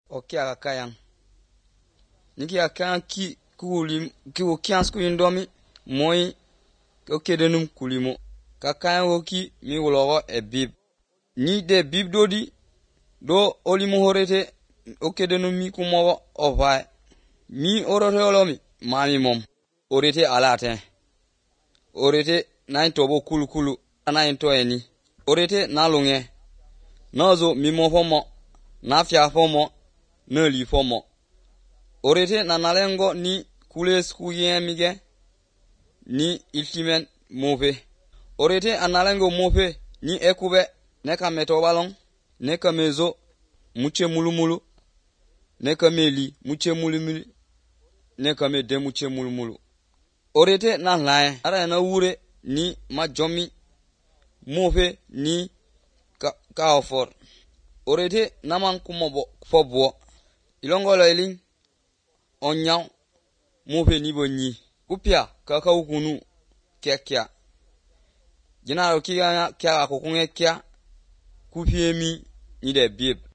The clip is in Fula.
okia kakayang niki akang ki kulim ki okians ku indomi moi okedenum kulimo kakayang oki mi wologo bib ni de bib dodi do olimo horete okedenum mi kumogo ovai mi orote olomi mami mom orete alate orete nain tobo kulu nain to eni orete nalunge nazo mimo fomo na fia fomo na li fomo orete nanalengo ni kules kuyemige ni iltimen mofe orete analengo mofe ni ekube neka meto balong neka mezo muche mulumulu neka meli muche mulumulu neka mede muche mulumulu orete na lae ara na wure ni majomi mofe ni ka ofor orete naman kumobo fobo ilongolo eling onyaw mofe ni bonyi kupia kaka ukunu kekya jina kiga kya ko kunge kya kupiemi ni de bib